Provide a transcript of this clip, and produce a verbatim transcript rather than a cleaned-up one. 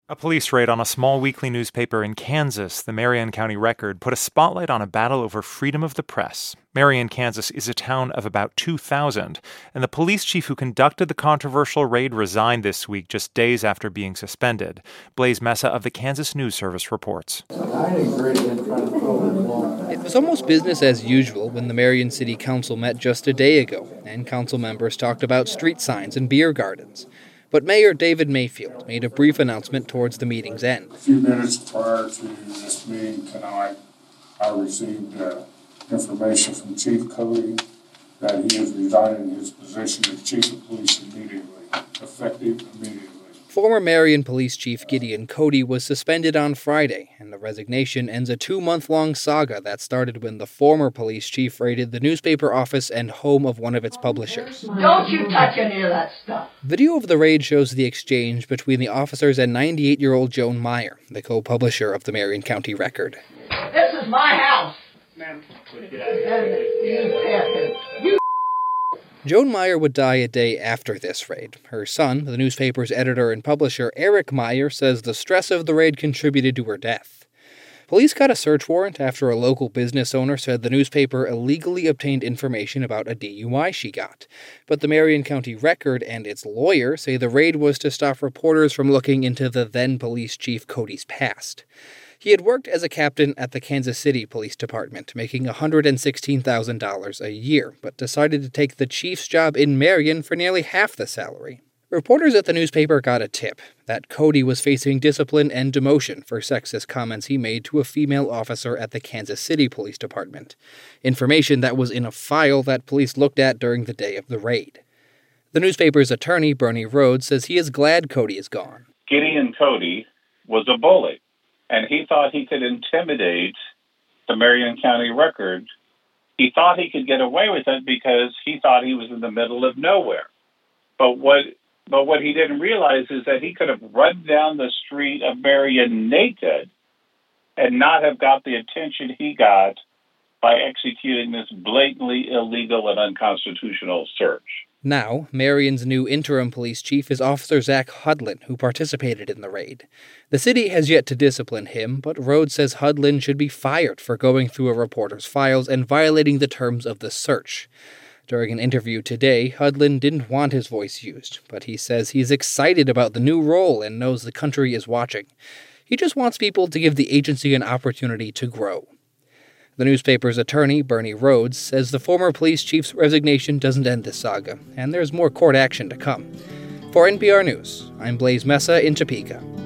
A police raid on a small weekly newspaper in Kansas, the Marion County Record, put a spotlight on a battle over freedom of the press. Marion, Kansas is a town of about two thousand, and the police chief who conducted the controversial raid resigned this week just days after being suspended. Blaise Mesa of the Kansas News Service reports. It was almost business as usual when the Marion City Council met just a day ago, and council members talked about street signs and beer gardens. But Mayor David Mayfield made a brief announcement towards the meeting's end. A few minutes prior to this meeting tonight, I received uh, information from Chief Cody that he is resigning his position as Chief of Police immediately, effective immediately. Former Marion Police Chief Gideon Cody was suspended on Friday, and the resignation ends a two-month-long saga that started when the former police chief raided the newspaper office and home of one of its publishers. Don't you touch any of that stuff. Video of the raid shows the exchange between the officers and ninety-eight-year-old Joan Meyer, the co-publisher of the Marion County Record. This is my house. Ma'am, You Joan Meyer would die a day after this raid. Her son, the newspaper's editor and publisher Eric Meyer, says the stress of the raid contributed to her death. Police got a search warrant after a local business owner said the newspaper illegally obtained information about a D U I she got. But the Marion County Record and its lawyer say the raid was to stop reporters from looking into the then police chief Cody's past. He had worked as a captain at the Kansas City Police Department, making one hundred sixteen thousand dollars a year, but decided to take the chief's job in Marion for nearly half the salary. Reporters at the newspaper got a tip that Cody was facing discipline and demotion for sexist comments he made to a female officer at the Kansas City Police Department, information that was in a file that police looked at during the day of the raid. The newspaper's attorney, Bernie Rhodes, says he is glad Cody is gone. Gideon Cody was a bully, and he thought he could intimidate the Marion County Record. He thought he could get away with it because he thought he was in the middle of nowhere. But what but what he didn't realize is that he could have run down the street of Marion naked and not have got the attention he got by executing this blatantly illegal and unconstitutional search. Now, Marion's new interim police chief is Officer Zach Hudlin, who participated in the raid. The city has yet to discipline him, but Rhodes says Hudlin should be fired for going through a reporter's files and violating the terms of the search. During an interview today, Hudlin didn't want his voice used, but he says he's excited about the new role and knows the country is watching. He just wants people to give the agency an opportunity to grow. The newspaper's attorney, Bernie Rhodes, says the former police chief's resignation doesn't end this saga, and there's more court action to come. For N P R News, I'm Blaise Mesa in Topeka.